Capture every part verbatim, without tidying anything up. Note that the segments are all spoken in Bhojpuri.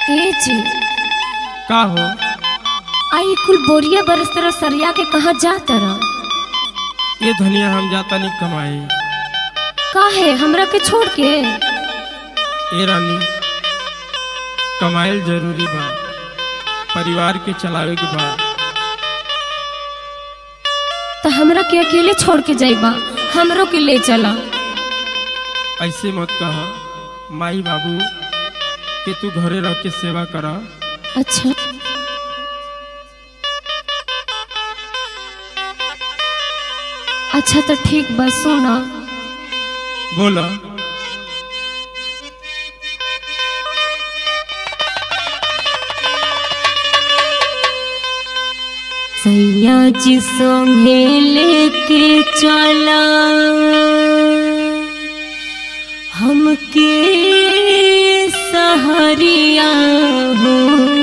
ए जी का हो? आई कुल बोरिया बरस तरह सरिया के कहा जा तरह? ये धनिया हम जाता नहीं कमाई। का है हमरा के छोड़ के? ए रानी, कमाइल जरूरी बा, परिवार के चलावे के बा। तो हमरा के अकेले छोड़ के जाइबा, हमरो के ले चला। ऐसे मत कहा, माई बाबू के तू घरे रह के सेवा करा। अच्छा अच्छा तो ठीक बा, सुना। बोला। सैया जी संगे लेके चला हमके सहरिया हो।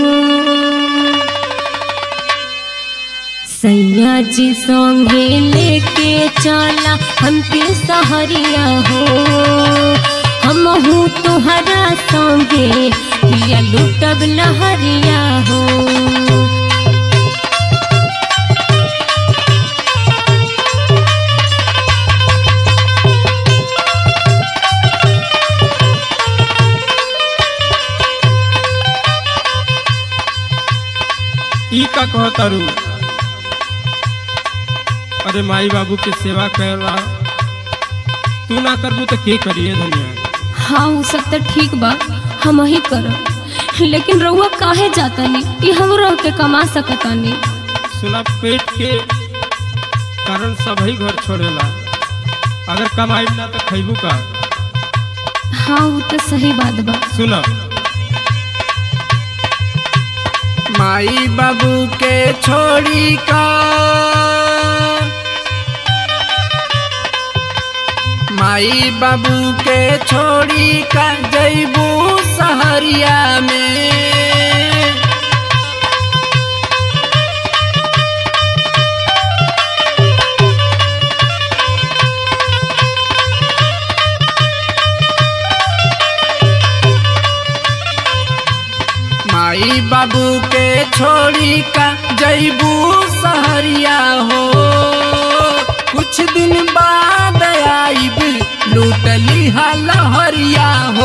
सैया जी संगे लेके चला हमके सहरिया हो। हम हूँ तुहरा संगे पिया लुटब लहरिया हो। ई का कहतारू? अरे माई बाबू के सेवा कर रहा, तू ना करबू तो के करिए धनिया। हाँ वो सब तो ठीक बा, हम ही करब, लेकिन रउआ काहे जाता नहीं? ये हम रह के कमा सकता नहीं। सुना, पेट के कारण सब ही घर छोड़ेला, अगर कमाई ना तो खैबू का? हाँ वो तो सही बात बा। सुना, माई बाबू के छोड़ी का, माई बाबू के छोड़ी का जैबू सहरिया में। माई बाबू के छोड़ी का जैबू सहरिया हो। कुछ दिन बाद आईब लूटली लहरिया हो।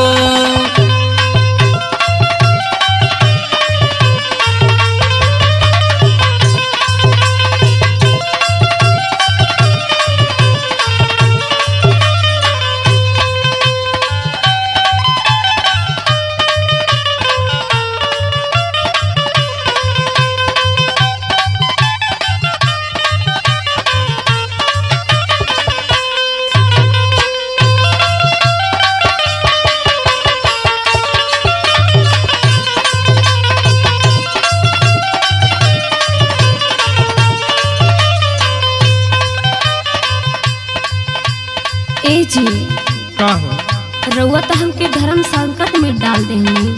ए जी का हो? रउआ तो हमके धर्म संकट में डाल देंगे।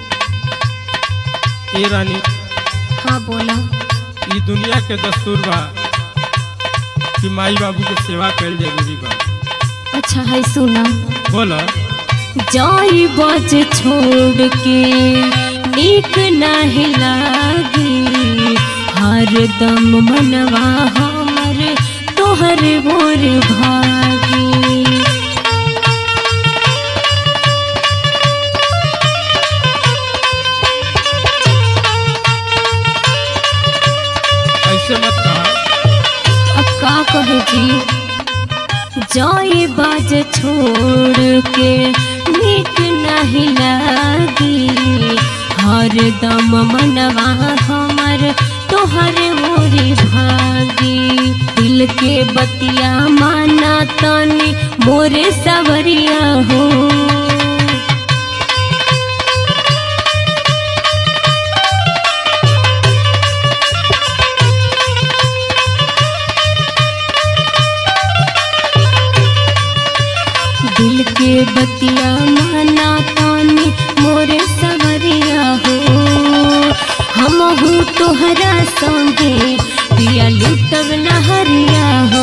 ए रानी, हाँ बोला। ई दुनिया के दस्तूर बा कि माई बाबू के सेवा कईल जरूरी बा। अच्छा है, सुना। बोला। जाई बज छोड़ के नीक नहीं लागी, हर दम मनवा हमर तोहर मोर भागी। ऐसे मत कहा। अब का कहे जी? जाए बाज छोड़ के नीक नहीं लागी, हर दम मनवा हमर तोहर मोरी भागी। दिल के बतिया माना तनी मोरे सवरिया हो। दिल के बतिया माना तानी मोरे सवरिया हो। हम हूँ तोहरा संगे पिया लुटब लहरिया हो।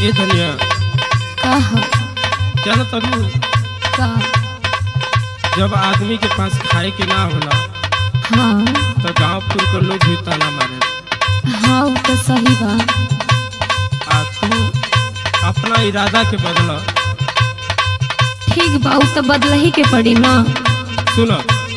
ए धनिया का ह? चल तरू का? जब आदमी के पास खाए के ना होला हाँ तो गांव पुर के लोग भी ताना मारे। हाँ वो तो सही बा। आ तू अपना इरादा के बदला। ठीक बा, उ तो बदल ही के पड़ी ना। सुनो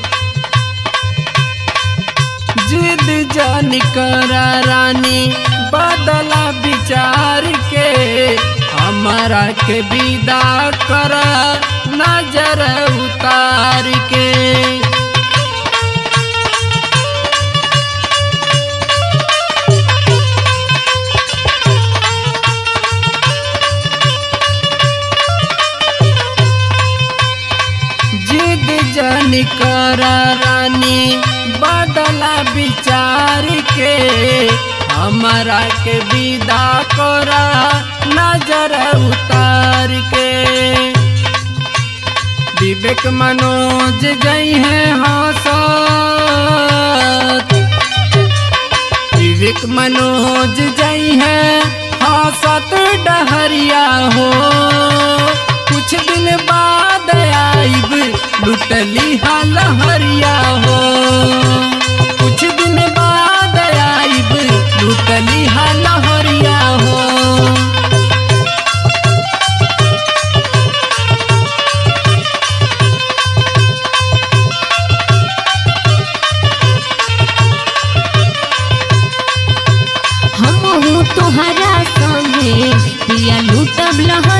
जिद जानी करा रानी बदला विचार के, हमारा के विदा करा नजर उतार के। जिद जानी करा रानी बदला विचार के, हमारा के विदा करा नजर उतार के। विवेक मनोज जई है हंसत, विवेक मनोज जई है हंसत डहरिया हो। कुछ दिन बाद आइब लुटली लहरिया हो, कुछ दिन बाद आइब लुटली लहरिया हो। हम हूँ तुहरा संगे पिया लूटब लहरिया